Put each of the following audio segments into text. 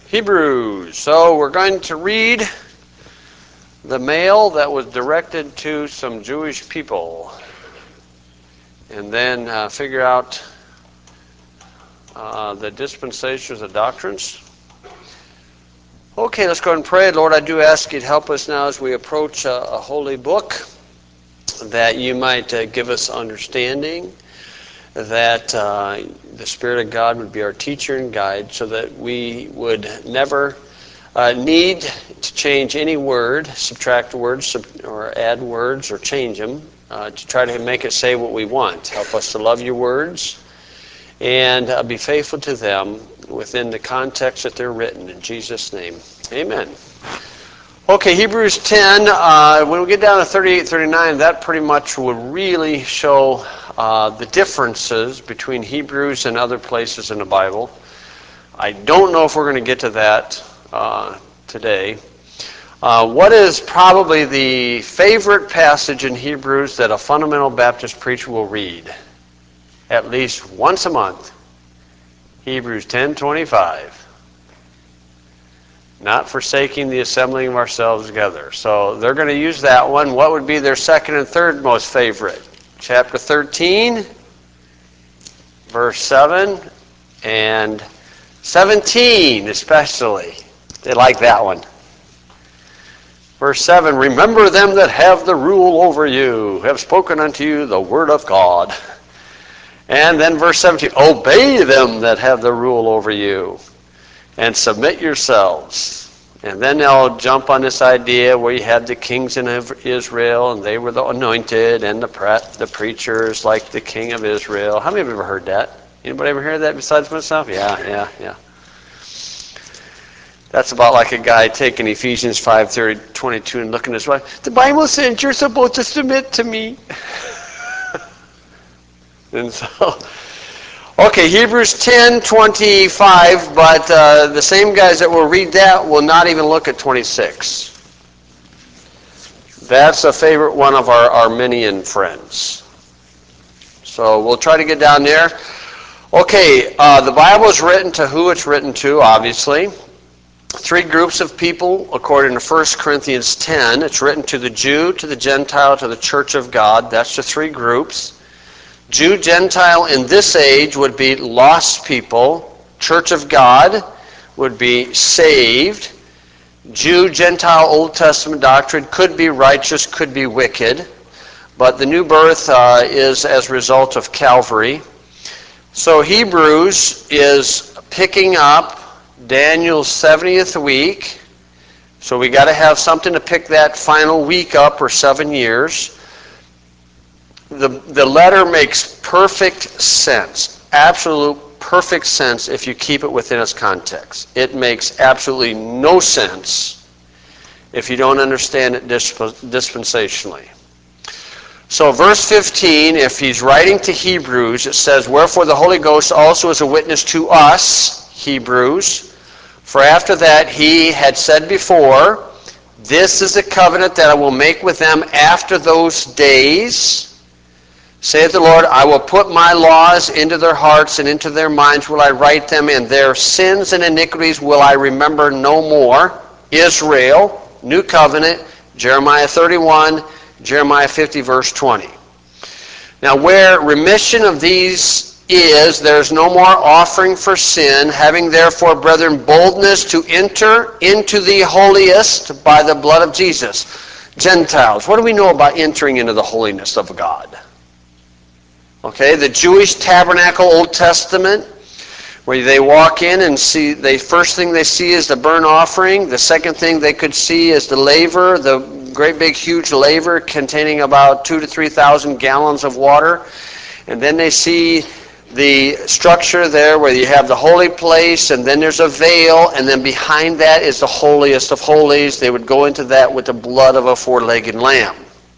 Hebrews. So we're going to read the mail that was directed to some Jewish people and then figure out the dispensations, the doctrines. Okay, let's go ahead and pray. Lord, I do ask you to help us now as we approach a holy book, that you might give us understanding, that the Spirit of God would be our teacher and guide, so that we would never need to change any word, subtract words, or add words, or change them, to try to make it say what we want. Help us to love your words and be faithful to them within the context that they're written. In Jesus' name, amen. Okay, Hebrews 10, when we get down to 38, 39, that pretty much will really show the differences between Hebrews and other places in the Bible. I don't know if we're going to get to that today. What is probably the favorite passage in Hebrews that a fundamental Baptist preacher will read at least once a month? Hebrews 10:25. Not forsaking the assembling of ourselves together. So they're going to use that one. What would be their second and third most favorite? Chapter 13, verse 7, and 17 especially. They like that one. Verse 7, remember them that have the rule over you, have spoken unto you the word of God. And then verse 17, obey them that have the rule over you, and submit yourselves. And then they'll jump on this idea where you had the kings in Israel, and they were the anointed, and the preachers like the king of Israel. How many have ever heard that? Anybody ever heard that besides myself? Yeah. That's about like a guy taking Ephesians 5:22 and looking at his wife. The Bible says you're supposed to submit to me. And so, okay, Hebrews 10:25, but the same guys that will read that will not even look at 26. That's a favorite one of our Arminian friends. So we'll try to get down there. Okay, the Bible is written to who it's written to, obviously. Three groups of people, according to 1 Corinthians 10. It's written to the Jew, to the Gentile, to the Church of God. That's the three groups. Jew, Gentile in this age would be lost people. Church of God would be saved. Jew, Gentile, Old Testament doctrine could be righteous, could be wicked. But the new birth is as a result of Calvary. So Hebrews is picking up Daniel's 70th week. So we got to have something to pick that final week up, or 7 years. The letter makes perfect sense, absolute perfect sense if you keep it within its context. It makes absolutely no sense if you don't understand it dispensationally. So verse 15, if he's writing to Hebrews, it says, wherefore the Holy Ghost also is a witness to us, Hebrews, for after that he had said before, this is the covenant that I will make with them after those days, saith the Lord, I will put my laws into their hearts, and into their minds will I write them, and their sins and iniquities will I remember no more. Israel, new covenant, Jeremiah 31, Jeremiah 50, verse 20. Now where remission of these is, there is no more offering for sin, having therefore, brethren, boldness to enter into the holiest by the blood of Jesus. Gentiles, what do we know about entering into the holiness of God? Okay, the Jewish tabernacle, Old Testament, where they walk in and see, the first thing they see is the burnt offering. The second thing they could see is the laver, the great big huge laver containing about 2,000 to 3,000 gallons of water. And then they see the structure there where you have the holy place, and then there's a veil, and then behind that is the holiest of holies. They would go into that with the blood of a four-legged lamb.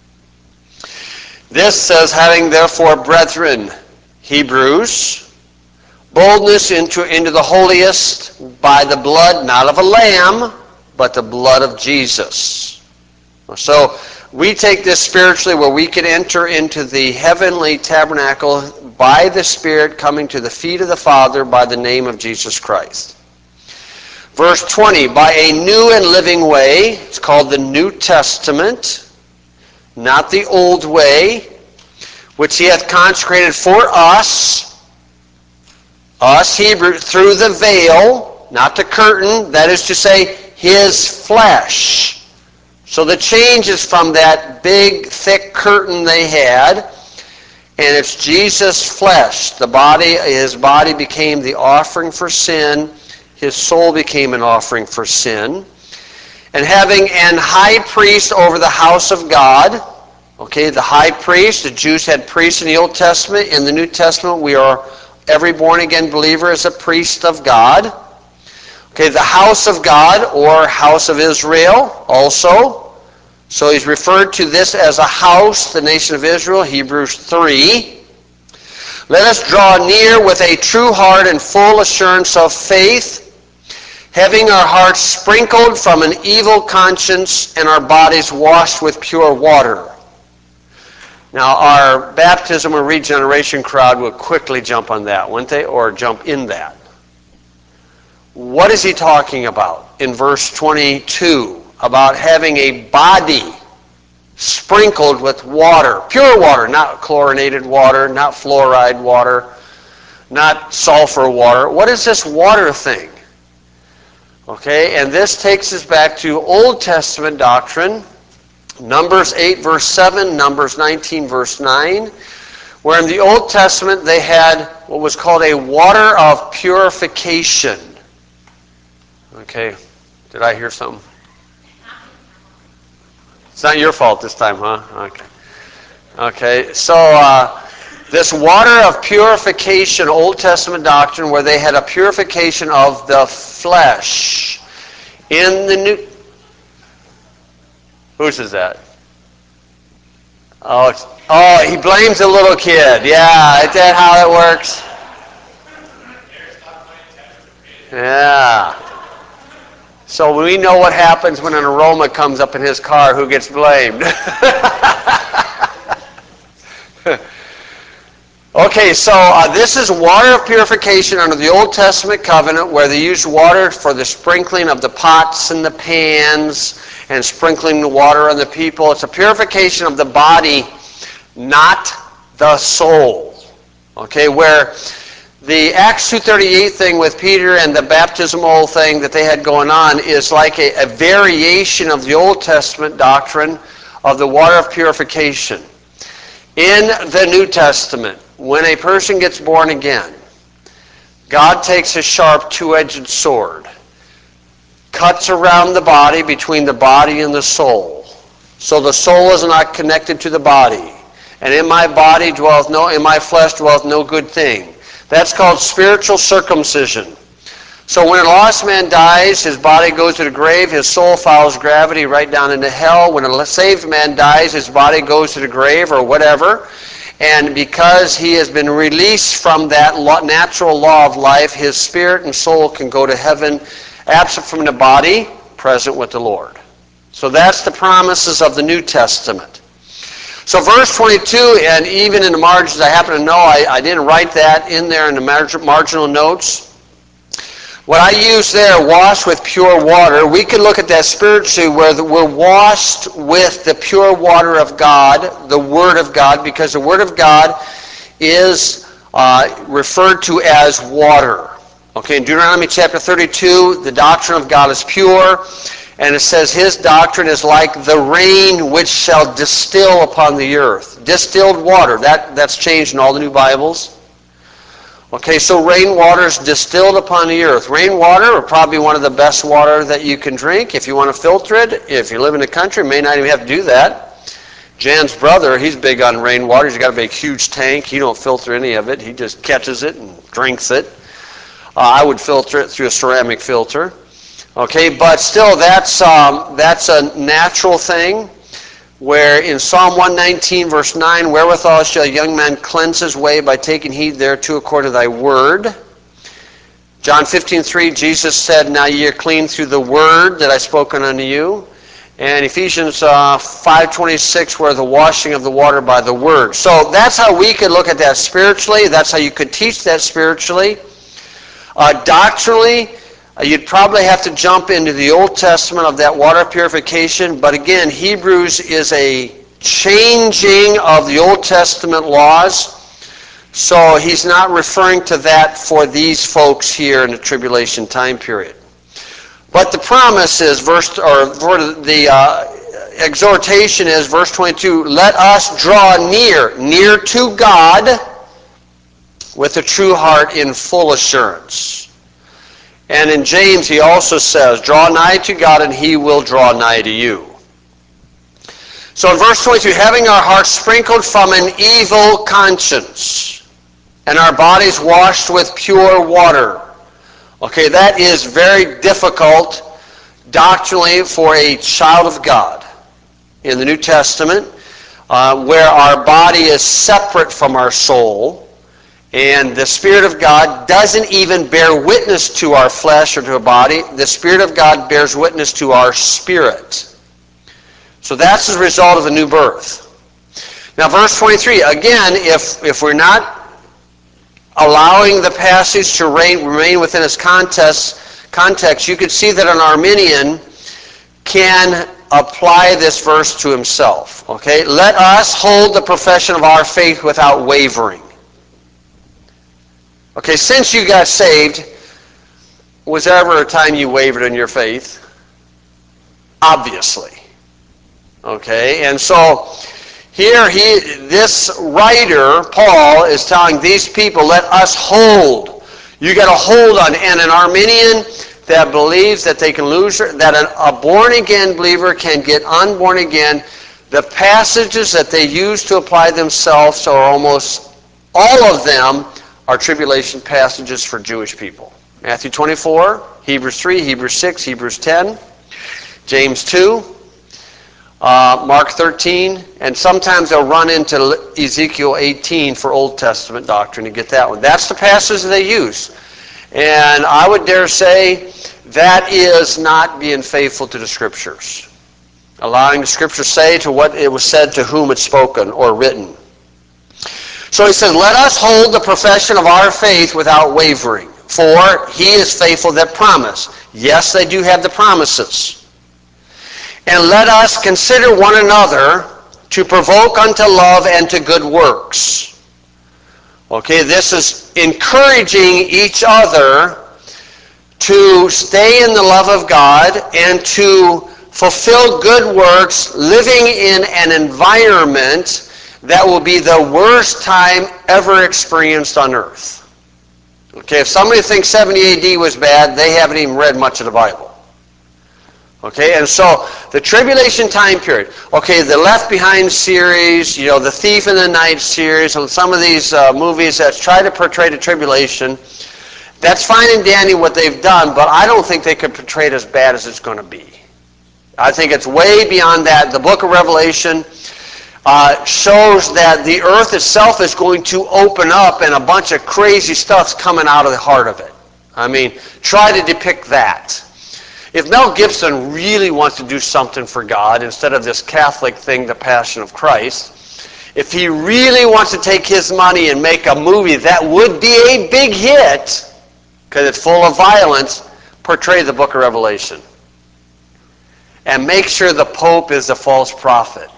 This says, having therefore, brethren, Hebrews, boldness into the holiest by the blood, not of a lamb, but the blood of Jesus. So we take this spiritually, where we can enter into the heavenly tabernacle by the Spirit coming to the feet of the Father by the name of Jesus Christ. Verse 20, by a new and living way, it's called the New Testament, not the old way, which he hath consecrated for us Hebrew, through the veil, not the curtain, that is to say, his flesh. So the change is from that big, thick curtain they had, and it's Jesus' flesh. His body became the offering for sin. His soul became an offering for sin. And having an high priest over the house of God, okay, the high priest, the Jews had priests in the Old Testament. In the New Testament, every born-again believer is a priest of God. Okay, the house of God, or house of Israel, also. So he's referred to this as a house, the nation of Israel, Hebrews 3. Let us draw near with a true heart and full assurance of faith, having our hearts sprinkled from an evil conscience and our bodies washed with pure water. Now, our baptism or regeneration crowd will quickly jump on that, wouldn't they? Or jump in that. What is he talking about in verse 22? About having a body sprinkled with water. Pure water, not chlorinated water, not fluoride water, not sulfur water. What is this water thing? Okay, and this takes us back to Old Testament doctrine, Numbers 8 verse 7, Numbers 19 verse 9, where in the Old Testament they had what was called a water of purification. Okay, did I hear something? It's not your fault this time, huh? Okay. Okay, so this water of purification, Old Testament doctrine, where they had a purification of the flesh. In the New... Whose is that? Oh, he blames the little kid. Yeah, is that how it works? Yeah. So we know what happens when an aroma comes up in his car, who gets blamed. Okay, so this is water of purification under the Old Testament covenant, where they used water for the sprinkling of the pots and the pans and sprinkling the water on the people. It's a purification of the body, not the soul. Okay, where the Acts 2:38 thing with Peter and the baptismal thing that they had going on is like a variation of the Old Testament doctrine of the water of purification. In the New Testament, when a person gets born again, God takes a sharp two-edged sword, cuts around the body between the body and the soul. So the soul is not connected to the body. And in my flesh dwelleth no good thing. That's called spiritual circumcision. So when a lost man dies, his body goes to the grave, his soul follows gravity right down into hell. When a saved man dies, his body goes to the grave or whatever. And because he has been released from that natural law of life, his spirit and soul can go to heaven, absent from the body, present with the Lord. So that's the promises of the New Testament. So verse 22, and even in the margins, I happen to know I didn't write that in there in the marginal notes. What I use there, washed with pure water, we can look at that spiritually, where we're washed with the pure water of God, the Word of God, because the Word of God is referred to as water. Okay, in Deuteronomy chapter 32, the doctrine of God is pure, and it says his doctrine is like the rain which shall distill upon the earth. Distilled water, that's changed in all the new Bibles. Okay, so rainwater is distilled upon the earth. Rainwater are probably one of the best water that you can drink. If you want to filter it, if you live in the country, you may not even have to do that. Jan's brother, he's big on rainwater. He's got a big, huge tank. He don't filter any of it. He just catches it and drinks it. I would filter it through a ceramic filter. Okay, but still, that's a natural thing. Where in Psalm 119, verse 9, wherewithal shall a young man cleanse his way by taking heed thereto according to thy word. John 15:3, Jesus said, now ye are clean through the word that I spoken unto you. And Ephesians 5:26, where the washing of the water by the word. So that's how we could look at that spiritually. That's how you could teach that spiritually. Doctrinally, You'd probably have to jump into the Old Testament of that water purification, but again, Hebrews is a changing of the Old Testament laws, so he's not referring to that for these folks here in the tribulation time period. But the promise is, the exhortation is, verse 22, let us draw near to God with a true heart in full assurance. And in James he also says, draw nigh to God and he will draw nigh to you. So in verse 22, having our hearts sprinkled from an evil conscience and our bodies washed with pure water. Okay, that is very difficult doctrinally for a child of God in the New Testament, where our body is separate from our soul, and the Spirit of God doesn't even bear witness to our flesh or to our body. The Spirit of God bears witness to our spirit. So that's the result of a new birth. Now verse 23, again, if we're not allowing the passage to remain within its context, you could see that an Arminian can apply this verse to himself. Okay, let us hold the profession of our faith without wavering. Okay, since you got saved, was there ever a time you wavered in your faith? Obviously. Okay, and so here this writer, Paul, is telling these people, let us hold. You got to hold on. And an Arminian that believes that they can lose, that a born-again believer can get unborn again, the passages that they use to apply themselves are almost all of them are tribulation passages for Jewish people. Matthew 24, Hebrews 3, Hebrews 6, Hebrews 10, James 2, Mark 13, and sometimes they'll run into Ezekiel 18 for Old Testament doctrine to get that one. That's the passage they use. And I would dare say that is not being faithful to the Scriptures. Allowing the Scriptures say to what it was said to whom it's spoken or written. So he says, let us hold the profession of our faith without wavering, for he is faithful that promised. Yes, they do have the promises. And let us consider one another to provoke unto love and to good works. Okay, this is encouraging each other to stay in the love of God and to fulfill good works, living in an environment that will be the worst time ever experienced on earth. Okay, if somebody thinks 70 AD was bad, they haven't even read much of the Bible. Okay, and so the tribulation time period, okay, the Left Behind series, the Thief in the Night series, and some of these movies that try to portray the tribulation, that's fine and dandy what they've done, but I don't think they could portray it as bad as it's going to be. I think it's way beyond that. The book of Revelation shows that the earth itself is going to open up and a bunch of crazy stuff's coming out of the heart of it. I mean, try to depict that. If Mel Gibson really wants to do something for God instead of this Catholic thing, The Passion of Christ, if he really wants to take his money and make a movie that would be a big hit, because it's full of violence, portray the book of Revelation. And make sure the Pope is a false prophet.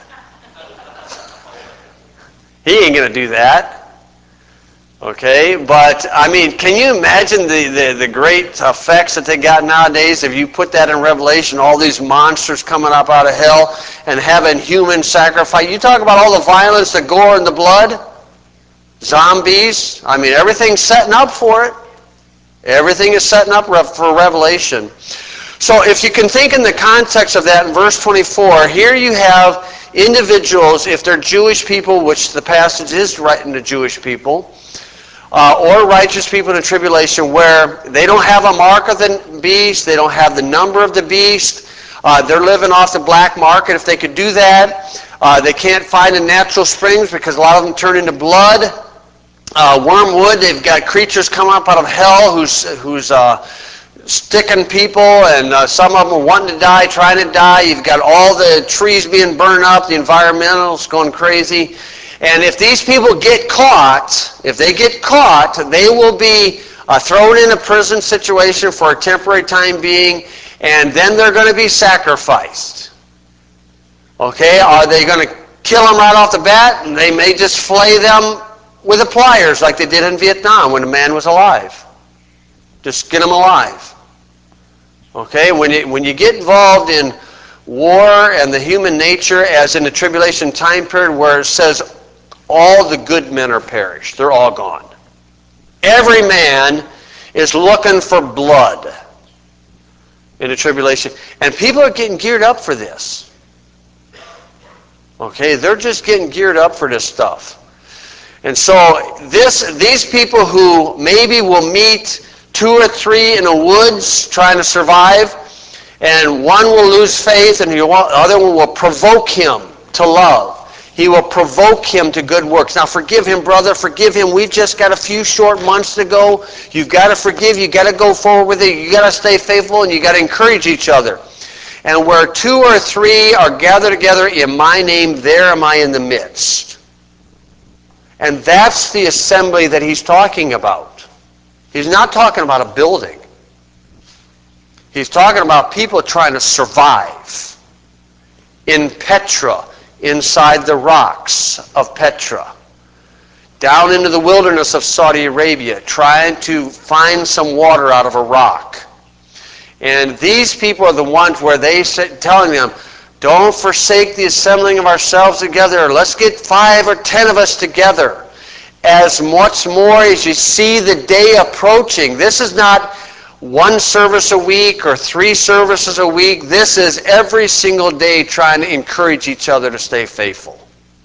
He ain't going to do that. Okay, but I mean, can you imagine the great effects that they got nowadays if you put that in Revelation, all these monsters coming up out of hell and having human sacrifice? You talk about all the violence, the gore, and the blood, zombies. I mean, everything's setting up for it. Everything is setting up for Revelation. So if you can think in the context of that in verse 24, here you have individuals, if they're Jewish people, which the passage is written to Jewish people, or righteous people in the tribulation, where they don't have a mark of the beast, they don't have the number of the beast, they're living off the black market. If they could do that, they can't find the natural springs because a lot of them turn into blood. Wormwood, they've got creatures coming up out of hell who's sticking people, and some of them are wanting to die, trying to die. You've got all the trees being burned up, the environmentalists going crazy. And if these people get caught, they will be thrown in a prison situation for a temporary time being, and then they're going to be sacrificed. Okay, are they going to kill them right off the bat? And they may just flay them with the pliers like they did in Vietnam when a man was alive. Just get them alive. Okay, when you get involved in war and the human nature, as in the tribulation time period where it says all the good men are perished, they're all gone. Every man is looking for blood in the tribulation. And people are getting geared up for this. Okay, they're just getting geared up for this stuff. And so these people who maybe will meet 2 or 3 in the woods trying to survive, and one will lose faith and the other one will provoke him to love. He will provoke him to good works. Now forgive him, brother, forgive him. We've just got a few short months to go. You've got to forgive. You've got to go forward with it. You've got to stay faithful, and you've got to encourage each other. And where 2 or 3 are gathered together in my name, there am I in the midst. And that's the assembly that he's talking about. He's not talking about a building. He's talking about people trying to survive in Petra, inside the rocks of Petra, down into the wilderness of Saudi Arabia, trying to find some water out of a rock. And these people are the ones where they telling them, don't forsake the assembling of ourselves together. Let's get 5 or 10 of us together. As much more as you see the day approaching. This is not 1 service a week or 3 services a week. This is every single day trying to encourage each other to stay faithful.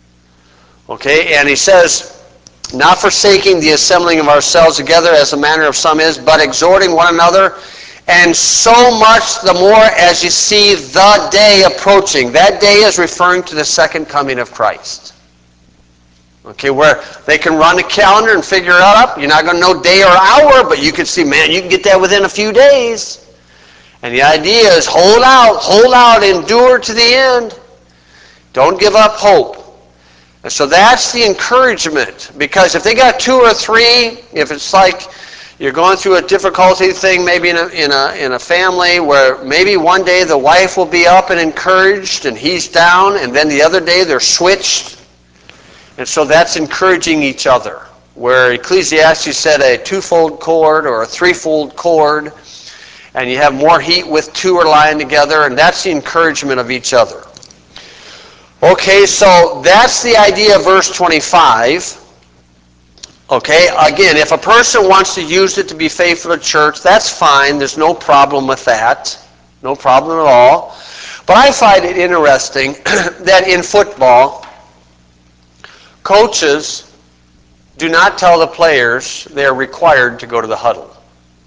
Okay, and he says, not forsaking the assembling of ourselves together as the manner of some is, but exhorting one another, and so much the more as you see the day approaching. That day is referring to the second coming of Christ. Okay, where they can run a calendar and figure it out. You're not going to know day or hour, but you can see, man, you can get that within a few days. And the idea is hold out, endure to the end. Don't give up hope. And so that's the encouragement. Because if they got 2 or 3, if it's like you're going through a difficulty thing, maybe in a family where maybe one day the wife will be up and encouraged and he's down, and then the other day they're switched. And so that's encouraging each other. Where Ecclesiastes said a 2-fold cord or a 3-fold cord, and you have more heat with 2 are lying together, and that's the encouragement of each other. Okay, so that's the idea of verse 25. Okay, again, if a person wants to use it to be faithful to church, that's fine. There's no problem with that. No problem at all. But I find it interesting that in football, coaches do not tell the players they are required to go to the huddle.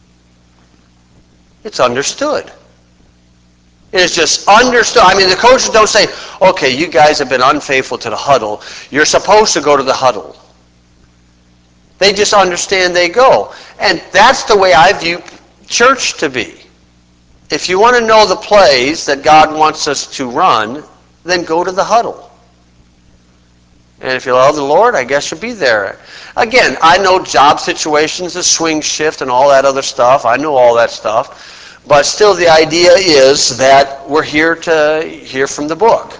It's understood. It is just understood. I mean, the coaches don't say, okay, you guys have been unfaithful to the huddle. You're supposed to go to the huddle. They just understand they go. And that's the way I view church to be. If you want to know the plays that God wants us to run, then go to the huddle. And if you love the Lord, I guess you'll be there. Again, I know job situations, the swing shift and all that other stuff. I know all that stuff. But still the idea is that we're here to hear from the book.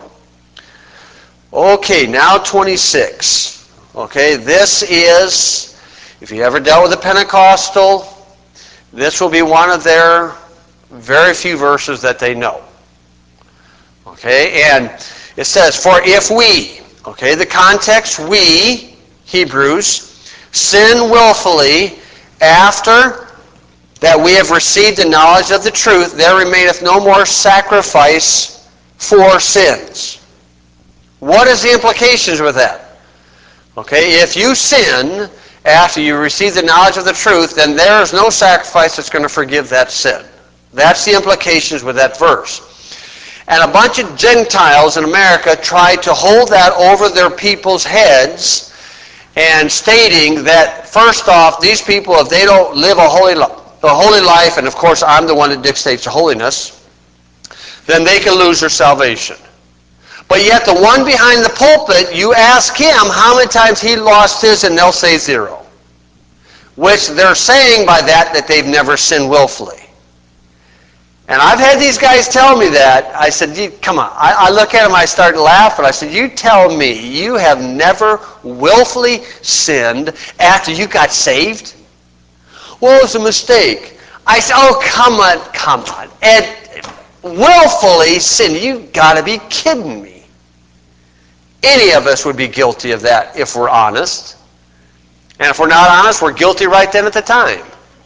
Okay, now 26. Okay, this is, if you ever dealt with a Pentecostal, this will be one of their very few verses that they know. Okay, and it says, for if we, okay, the context, we, Hebrews, sin willfully after that we have received the knowledge of the truth, there remaineth no more sacrifice for sins. What is the implications with that? Okay, if you sin after you receive the knowledge of the truth, then there is no sacrifice that's going to forgive that sin. That's the implications with that verse. And a bunch of Gentiles in America tried to hold that over their people's heads, and stating that, first off, these people, if they don't live a holy life, and of course I'm the one that dictates the holiness, then they can lose their salvation. But yet the one behind the pulpit, you ask him how many times he lost his, and they'll say 0. which they're saying by that they've never sinned willfully. And I've had these guys tell me that. I said, come on. I look at them, I start laughing. I said, you tell me you have never willfully sinned after you got saved? Well, it was a mistake. I said, oh, come on. And willfully sin, you got to be kidding me. Any of us would be guilty of that if we're honest. And if we're not honest, we're guilty right then at the time.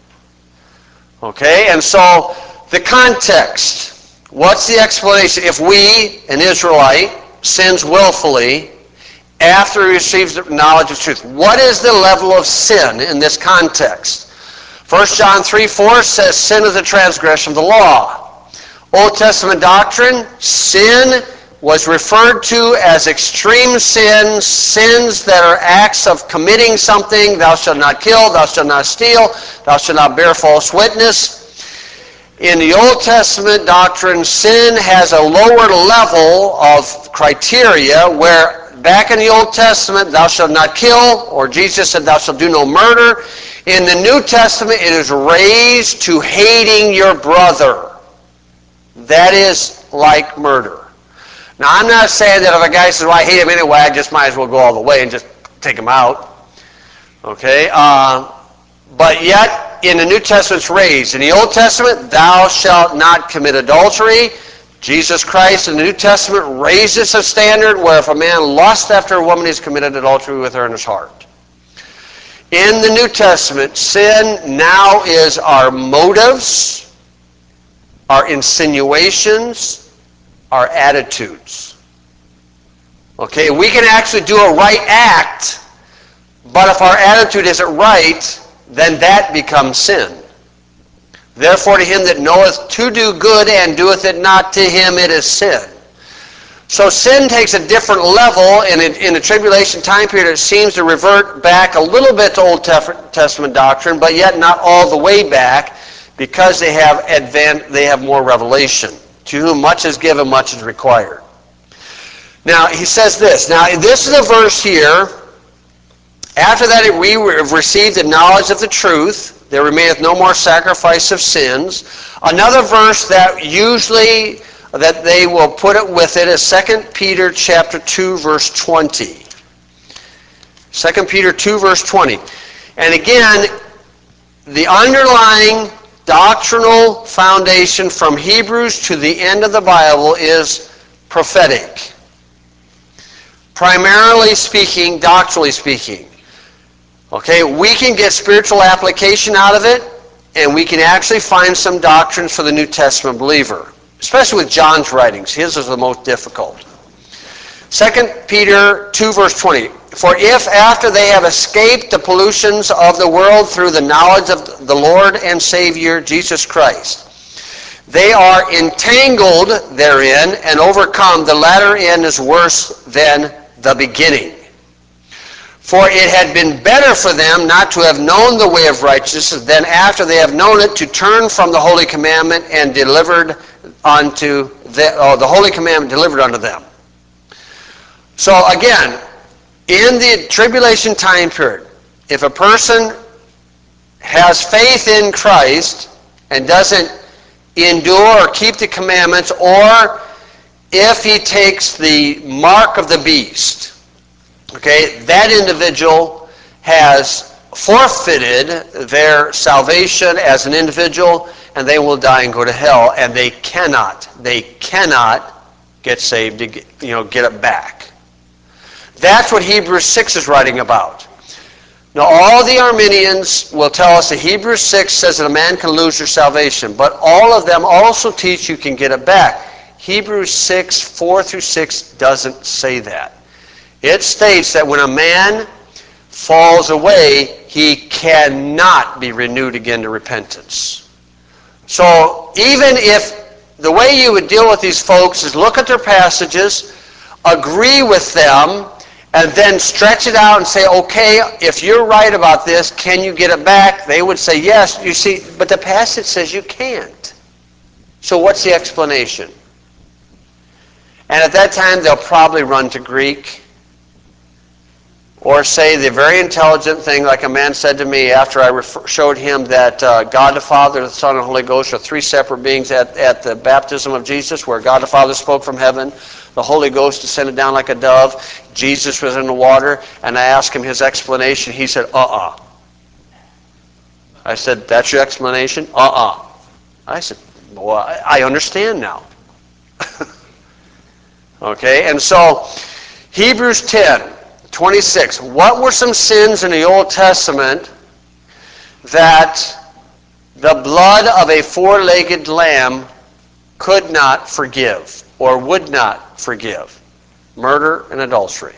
Okay, and so the context. What's the explanation? If we, an Israelite, sins willfully after he receives the knowledge of truth, what is the level of sin in this context? 1 John 3:4 says sin is a transgression of the law. Old Testament doctrine, sin was referred to as extreme sins, sins that are acts of committing something. Thou shalt not kill, thou shalt not steal, thou shalt not bear false witness. In the Old Testament doctrine, sin has a lower level of criteria where back in the Old Testament, thou shalt not kill, or Jesus said, thou shalt do no murder. In the New Testament, it is raised to hating your brother. That is like murder. Now, I'm not saying that if a guy says, well, I hate him anyway, I just might as well go all the way and just take him out. Okay? But yet, in the New Testament, it's raised. In the Old Testament, thou shalt not commit adultery. Jesus Christ in the New Testament raises a standard where if a man lusts after a woman, he's committed adultery with her in his heart. In the New Testament, sin now is our motives, our insinuations, our attitudes. Okay, we can actually do a right act, but if our attitude isn't right, then that becomes sin. Therefore, to him that knoweth to do good and doeth it not, to him it is sin. So sin takes a different level, and in the tribulation time period, it seems to revert back a little bit to Old Testament doctrine, but yet not all the way back, because they have more revelation. To whom much is given, much is required. Now, he says this. Now, this is a verse here. After that we have received the knowledge of the truth, there remaineth no more sacrifice of sins. Another verse that usually that they will put it with it is 2 Peter chapter 2, verse 20. 2 Peter 2, verse 20. And again, the underlying doctrinal foundation from Hebrews to the end of the Bible is prophetic. Primarily speaking, doctrinally speaking. Okay, we can get spiritual application out of it, and we can actually find some doctrines for the New Testament believer, especially with John's writings. His is the most difficult. 2 Peter 2, verse 20. For if after they have escaped the pollutions of the world through the knowledge of the Lord and Savior Jesus Christ, they are entangled therein and overcome, the latter end is worse than the beginning. For it had been better for them not to have known the way of righteousness than after they have known it to turn from the holy commandment and delivered unto the holy commandment delivered unto them. So again, in the tribulation time period, if a person has faith in Christ and doesn't endure or keep the commandments, or if he takes the mark of the beast, okay, that individual has forfeited their salvation as an individual, and they will die and go to hell, and they cannot get saved to get it back. That's what Hebrews 6 is writing about. Now, all the Arminians will tell us that Hebrews 6 says that a man can lose their salvation, but all of them also teach you can get it back. Hebrews 6, 4 through 6 doesn't say that. It states that when a man falls away, he cannot be renewed again to repentance. So even if the way you would deal with these folks is look at their passages, agree with them, and then stretch it out and say, okay, if you're right about this, can you get it back? They would say, yes, you see, but the passage says you can't. So what's the explanation? And at that time, they'll probably run to Greek. Or say the very intelligent thing, like a man said to me after I showed him that God the Father, the Son, and the Holy Ghost are three separate beings at the baptism of Jesus, where God the Father spoke from heaven, the Holy Ghost descended down like a dove, Jesus was in the water, and I asked him his explanation. He said, I said, that's your explanation? I said, well, I understand now. Okay, and so Hebrews 10:26. What were some sins in the Old Testament that the blood of a four-legged lamb could not forgive or would not forgive? Murder and adultery.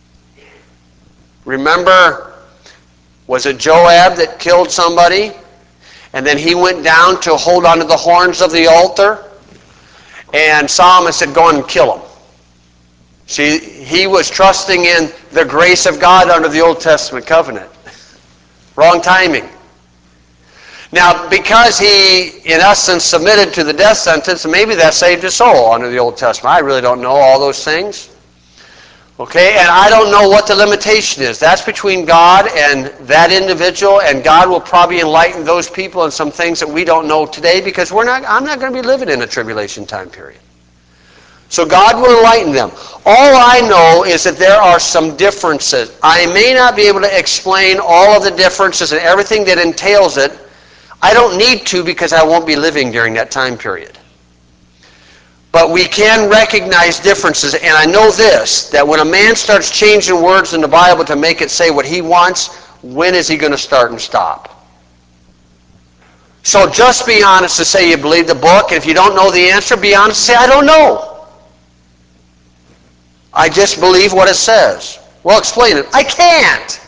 Remember, was it Joab that killed somebody? And then he went down to hold onto the horns of the altar? And Solomon said, go and kill him. See, he was trusting in the grace of God under the Old Testament covenant. Wrong timing. Now, because he, in essence, submitted to the death sentence, maybe that saved his soul under the Old Testament. I really don't know all those things. Okay, and I don't know what the limitation is. That's between God and that individual, and God will probably enlighten those people in some things that we don't know today, because I'm not going to be living in a tribulation time period. So God will enlighten them. All I know is that there are some differences. I may not be able to explain all of the differences and everything that entails it. I don't need to, because I won't be living during that time period. But we can recognize differences, and I know this, that when a man starts changing words in the Bible to make it say what he wants, when is he going to start and stop? So just be honest to say you believe the book, and if you don't know the answer, be honest and say, I don't know. I just believe what it says. Well, explain it. I can't.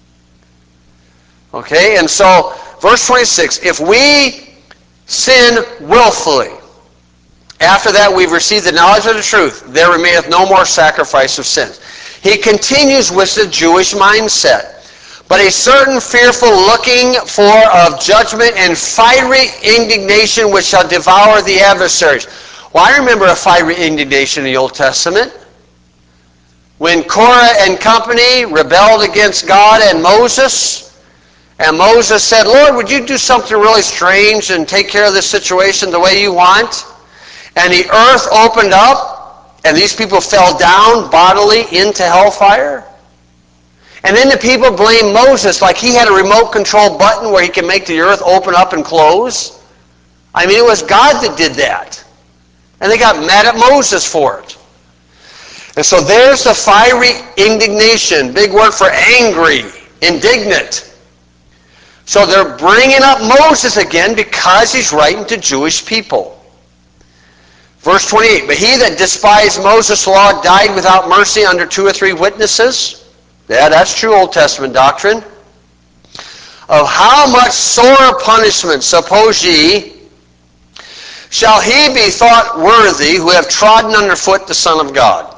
Okay, and so, verse 26, if we sin willfully, after that we've received the knowledge of the truth, there remaineth no more sacrifice of sins. He continues with the Jewish mindset. But a certain fearful looking for of judgment and fiery indignation which shall devour the adversaries. Well, I remember a fiery indignation in the Old Testament. When Korah and company rebelled against God and Moses said, Lord, would you do something really strange and take care of this situation the way you want? And the earth opened up, and these people fell down bodily into hellfire. And then the people blamed Moses like he had a remote control button where he could make the earth open up and close. I mean, it was God that did that. And they got mad at Moses for it. And so there's the fiery indignation, big word for angry, indignant. So they're bringing up Moses again because he's writing to Jewish people. Verse 28, but he that despised Moses' law died without mercy under 2 or 3 witnesses. Yeah, that's true Old Testament doctrine. Of how much sore punishment, suppose ye, shall he be thought worthy who have trodden under foot the Son of God,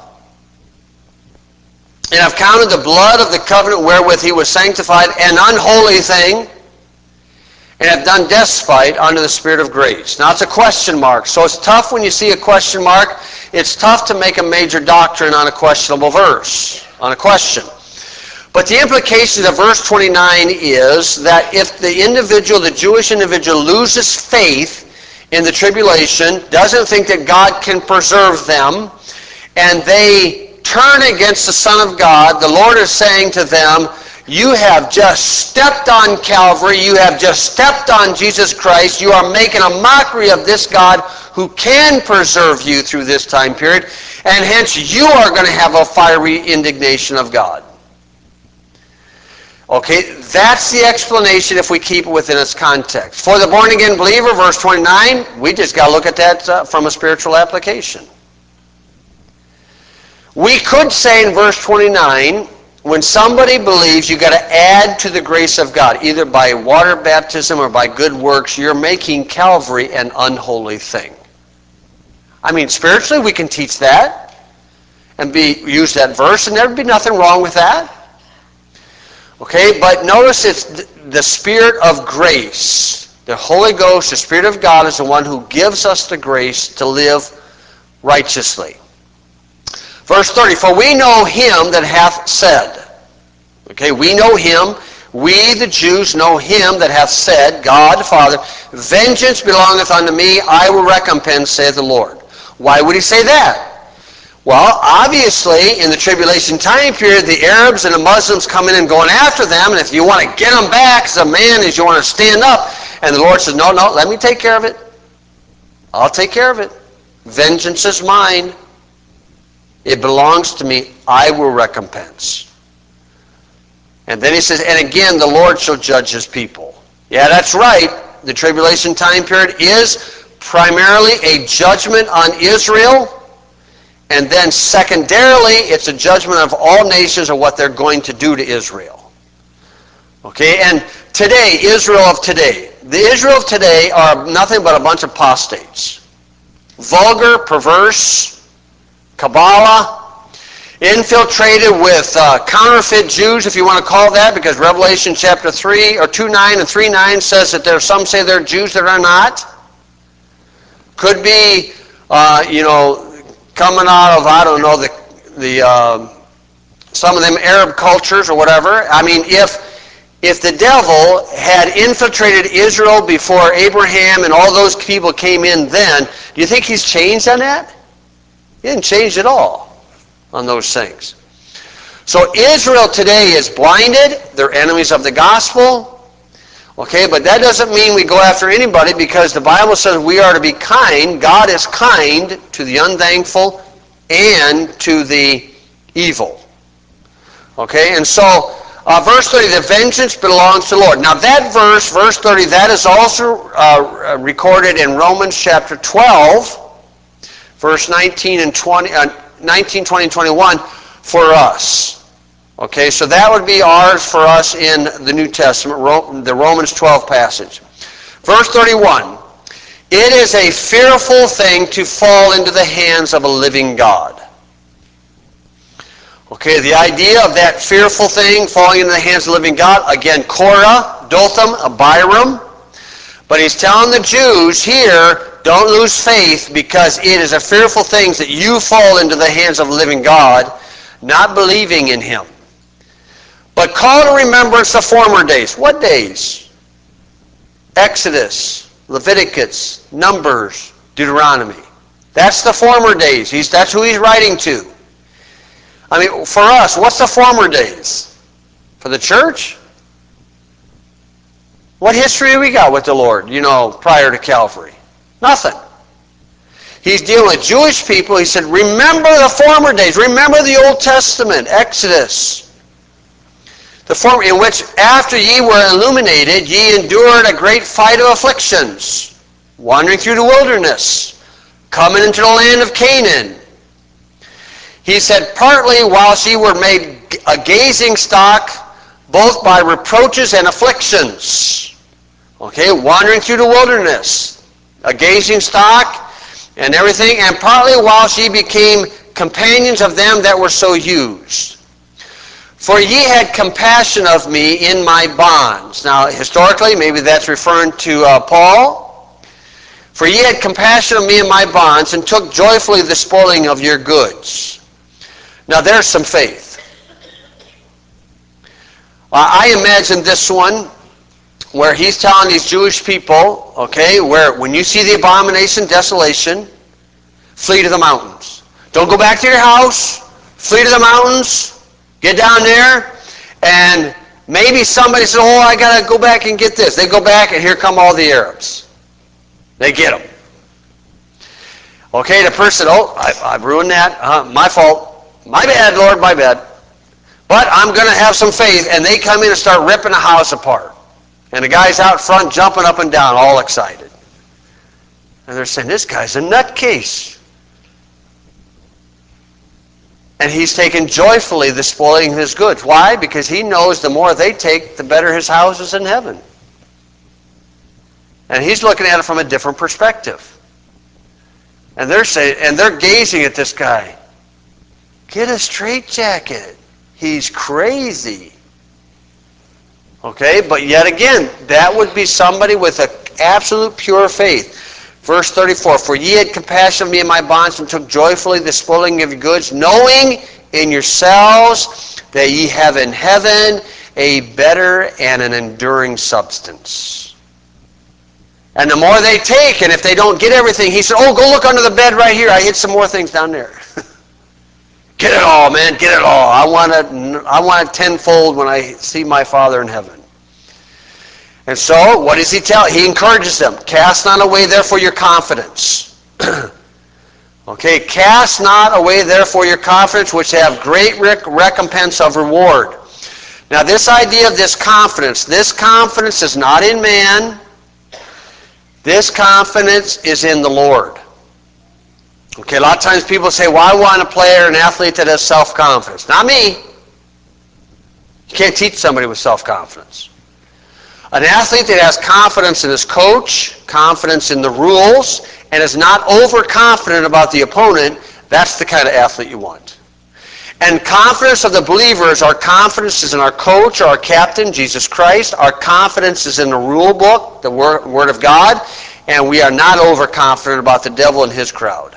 and have counted the blood of the covenant wherewith he was sanctified an unholy thing, and have done despite unto the Spirit of grace. Now it's a question mark, so it's tough when you see a question mark. It's tough to make a major doctrine on a questionable verse, on a question. But the implication of verse 29 is that if the individual, the Jewish individual, loses faith in the tribulation, doesn't think that God can preserve them, and they turn against the Son of God, the Lord is saying to them, you have just stepped on Calvary. You have just stepped on Jesus Christ. You are making a mockery of this God who can preserve you through this time period. And hence you are going to have a fiery indignation of God. Okay, that's the explanation if we keep it within its context. For the born-again believer, verse 29, we just got to look at that from a spiritual application. We could say in verse 29, when somebody believes, you've got to add to the grace of God, either by water baptism or by good works. You're making Calvary an unholy thing. I mean, spiritually, we can teach that and use that verse, and there'd be nothing wrong with that. Okay, but notice it's the Spirit of grace. The Holy Ghost, the Spirit of God, is the one who gives us the grace to live righteously. Verse 30, for we know him that hath said. Okay, we know him. We, the Jews, know him that hath said, God the Father, vengeance belongeth unto me, I will recompense, saith the Lord. Why would he say that? Well, obviously, in the tribulation time period, the Arabs and the Muslims coming in going after them, and if you want to get them back as a man, as you want to stand up, and the Lord says, no, let me take care of it. I'll take care of it. Vengeance is mine. It belongs to me. I will recompense. And then he says, and again, the Lord shall judge his people. Yeah, that's right. The tribulation time period is primarily a judgment on Israel. And then secondarily, it's a judgment of all nations of what they're going to do to Israel. Okay, and today, Israel of today. The Israel of today are nothing but a bunch of apostates. Vulgar, perverse, Kabbalah, infiltrated with counterfeit Jews, if you want to call that, because Revelation chapter 3, or 2:9 and 3:9 says that there some say they're Jews that are not. Could be, coming out of, I don't know, some of them Arab cultures or whatever. I mean, if the devil had infiltrated Israel before Abraham and all those people came in then, do you think he's changed on that? He didn't change at all on those things. So Israel today is blinded. They're enemies of the gospel. Okay, but that doesn't mean we go after anybody, because the Bible says we are to be kind. God is kind to the unthankful and to the evil. Okay, and so verse 30, the vengeance belongs to the Lord. Now that verse 30, that is also recorded in Romans chapter 12, verse 19 and 20, 19, 20, and 21 for us. Okay, so that would be ours for us in the New Testament, the Romans 12 passage. Verse 31, it is a fearful thing to fall into the hands of a living God. Okay, the idea of that fearful thing falling into the hands of the living God, again, Korah, Dotham, Abiram. But he's telling the Jews here, don't lose faith, because it is a fearful thing that you fall into the hands of the living God, not believing in him. But call to remembrance the former days. What days? Exodus, Leviticus, Numbers, Deuteronomy. That's the former days. That's who he's writing to. I mean, for us, what's the former days? For the church? What history do we got with the Lord, prior to Calvary? Nothing. He's dealing with Jewish people. He said, remember the former days. Remember the Old Testament, Exodus. The former, in which after ye were illuminated, ye endured a great fight of afflictions, wandering through the wilderness, coming into the land of Canaan. He said, partly whilst ye were made a gazing stock, both by reproaches and afflictions. Okay, wandering through the wilderness, a gazing stock and everything, and partly whilst ye became companions of them that were so used. For ye had compassion of me in my bonds. Now, historically, maybe that's referring to Paul. For ye had compassion of me in my bonds, and took joyfully the spoiling of your goods. Now, there's some faith. I imagine this one, where he's telling these Jewish people, okay, where when you see the abomination, desolation, flee to the mountains. Don't go back to your house. Flee to the mountains. Get down there, and maybe somebody says, oh, I got to go back and get this. They go back, and here come all the Arabs. They get them. Okay, the person, I've ruined that. My fault. My bad, Lord, my bad. But I'm going to have some faith, and they come in and start ripping the house apart. And the guy's out front jumping up and down, all excited. And they're saying, this guy's a nutcase. And he's taken joyfully the spoiling of his goods. Why? Because he knows the more they take, the better his house is in heaven. And he's looking at it from a different perspective. And they're saying, and they're gazing at this guy. Get a straitjacket. He's crazy. Okay, but yet again, that would be somebody with an absolute pure faith. Verse 34, for ye had compassion of me in my bonds, and took joyfully the spoiling of your goods, knowing in yourselves that ye have in heaven a better and an enduring substance. And the more they take, and if they don't get everything, he said, oh, go look under the bed right here. I hid some more things down there. Get it all, man, get it all. I want it tenfold when I see my Father in heaven. And so, what does he tell? He encourages them. Cast not away, therefore, your confidence. Okay, cast not away, therefore, your confidence, which have great recompense of reward. Now, this idea of this confidence is not in man. This confidence is in the Lord. Okay, a lot of times people say, well, I want a player, an athlete that has self-confidence. Not me. You can't teach somebody with self-confidence. An athlete that has confidence in his coach, confidence in the rules, and is not overconfident about the opponent, that's the kind of athlete you want. And confidence of the believers, our confidence is in our coach or our captain, Jesus Christ. Our confidence is in the rule book, the Word of God, and we are not overconfident about the devil and his crowd.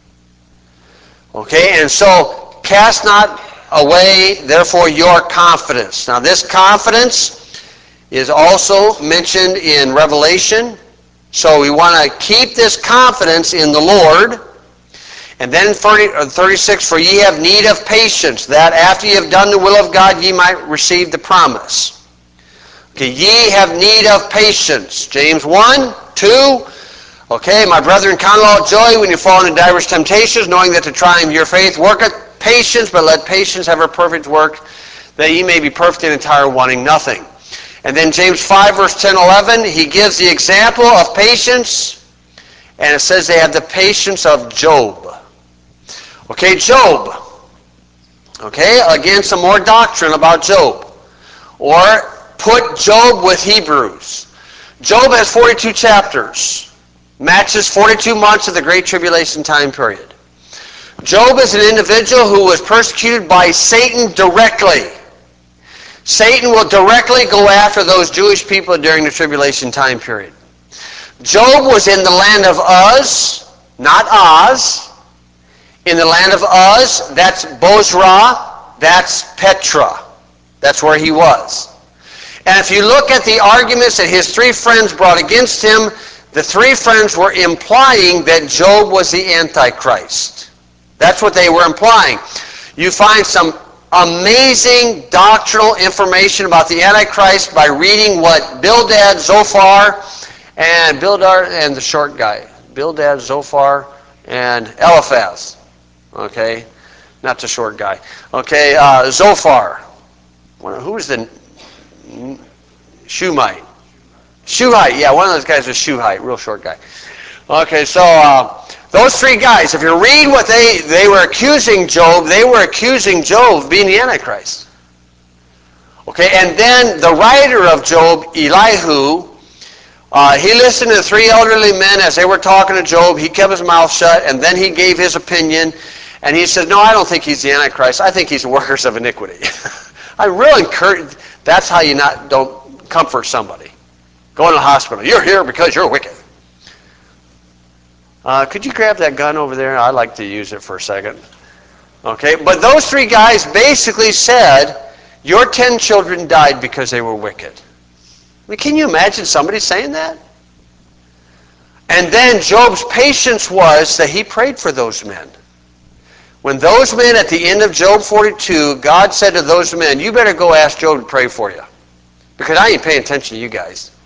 Okay, and so cast not away, therefore, your confidence. Now, this confidence is also mentioned in Revelation. So we want to keep this confidence in the Lord. And then 36, for ye have need of patience, that after ye have done the will of God, ye might receive the promise. Okay, ye have need of patience. James 1, 2. Okay, my brethren, count it all joy when you fall into divers temptations, knowing that the trying of your faith worketh patience, but let patience have her perfect work, that ye may be perfect and entire, wanting nothing. And then James 5, verse 10, 11, he gives the example of patience, and it says they have the patience of Job. Okay, Job. Okay, again, some more doctrine about Job. Or put Job with Hebrews. Job has 42 chapters. Matches 42 months of the Great Tribulation time period. Job is an individual who was persecuted by Satan directly. Satan will directly go after those Jewish people during the tribulation time period. Job was in the land of Uz, not Oz. In the land of Uz, that's Bozrah, that's Petra. That's where he was. And if you look at the arguments that his three friends brought against him, the three friends were implying that Job was the Antichrist. That's what they were implying. You find some amazing doctrinal information about the Antichrist by reading what Bildad, Zophar, and Bildad and the short guy. Bildad, Zophar, and Eliphaz. Okay? Not the short guy. Okay, Zophar. Who was the Shuhite? Shuhite, yeah, one of those guys was Shuhite, real short guy. Okay, so those three guys, if you read what they were accusing Job, they were accusing Job of being the Antichrist. Okay, and then the writer of Job, Elihu, he listened to the three elderly men as they were talking to Job. He kept his mouth shut, and then he gave his opinion. And he said, no, I don't think he's the Antichrist. I think he's the workers of iniquity. I really encourage, that's how you don't comfort somebody. Go in the hospital. You're here because you're wicked. Could you grab that gun over there? I'd like to use it for a second. Okay, but those three guys basically said, your 10 children died because they were wicked. I mean, can you imagine somebody saying that? And then Job's patience was that he prayed for those men. When those men, at the end of Job 42, God said to those men, you better go ask Job to pray for you, because I ain't paying attention to you guys.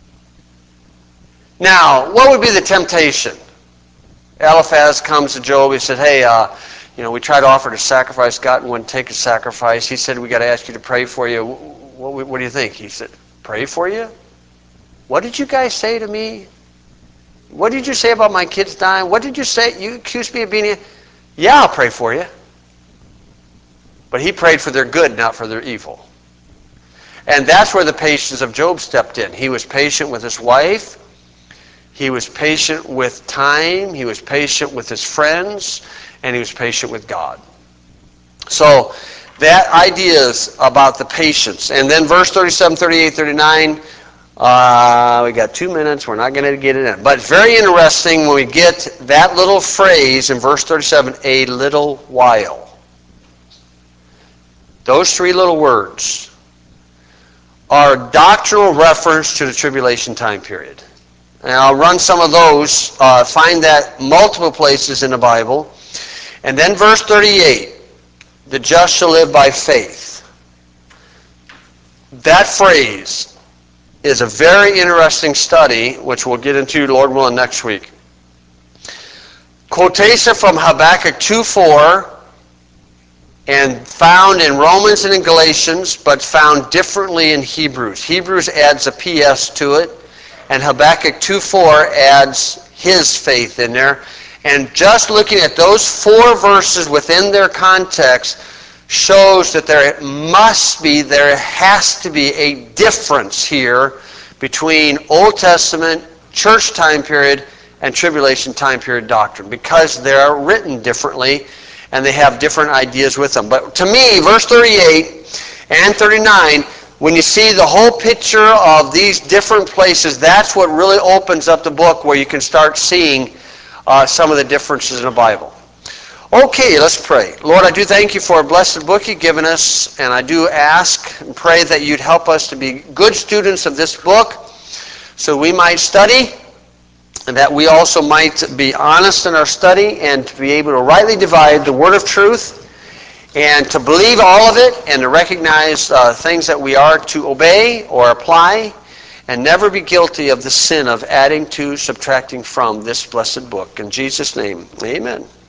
Now, what would be the temptation? Eliphaz comes to Job. He said, hey, we tried to offer to sacrifice. God wouldn't take a sacrifice. He said, we got to ask you to pray for you. What do you think? He said, pray for you? What did you guys say to me? What did you say about my kids dying? What did you say? You accused me of being... Yeah, I'll pray for you. But he prayed for their good, not for their evil. And that's where the patience of Job stepped in. He was patient with his wife. He was patient with time. He was patient with his friends. And he was patient with God. So that idea is about the patience. And then verse 37, 38, 39, we got 2 minutes. We're not going to get it in. But it's very interesting when we get that little phrase in verse 37, a little while. those three little words, are doctrinal reference to the tribulation time period. And I'll run some of those, find that multiple places in the Bible. And then verse 38, the just shall live by faith. That phrase is a very interesting study, which we'll get into, Lord willing, next week. Quotation from Habakkuk 2:4, and found in Romans and in Galatians, but found differently in Hebrews. Hebrews adds a PS to it, and Habakkuk 2:4 adds his faith in there. And just looking at those four verses within their context shows that there has to be a difference here between Old Testament, church time period, and tribulation time period doctrine, because they're written differently and they have different ideas with them. But to me, verse 38 and 39, when you see the whole picture of these different places, that's what really opens up the book, where you can start seeing some of the differences in the Bible. Okay, let's pray. Lord, I do thank you for a blessed book you've given us, and I do ask and pray that you'd help us to be good students of this book so we might study, and that we also might be honest in our study and to be able to rightly divide the word of truth and to believe all of it and to recognize things that we are to obey or apply, and never be guilty of the sin of adding to, subtracting from this blessed book. In Jesus' name, amen.